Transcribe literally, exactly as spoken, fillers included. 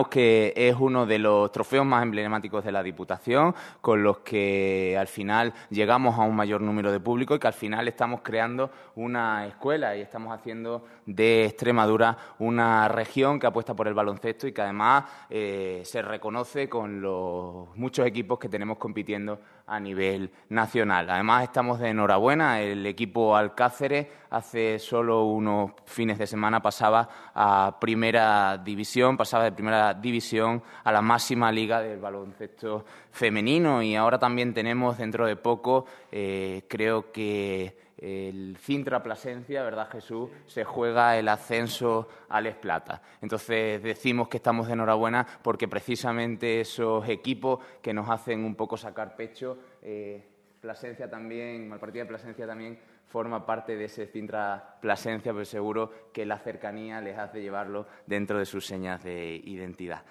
que es uno de los trofeos más emblemáticos de la Diputación, con los que al final llegamos a un mayor número de público y que al final estamos creando una escuela y estamos haciendo de Extremadura una región que apuesta por el baloncesto y que además eh, se reconoce con los muchos equipos que tenemos compitiendo a nivel nacional. Además, estamos de enhorabuena. El equipo Alcáceres hace solo unos fines de semana pasaba a Primera División, pasaba de Primera División a la máxima liga del baloncesto femenino y ahora también tenemos dentro de poco, eh, creo que el Cintra Plasencia, ¿verdad, Jesús?, se juega el ascenso al Les Plata. Entonces decimos que estamos de enhorabuena porque precisamente esos equipos que nos hacen un poco sacar pecho, eh, Plasencia también, Malpartida de Plasencia también forma parte de ese Cintra Plasencia, pero seguro que la cercanía les hace llevarlo dentro de sus señas de identidad.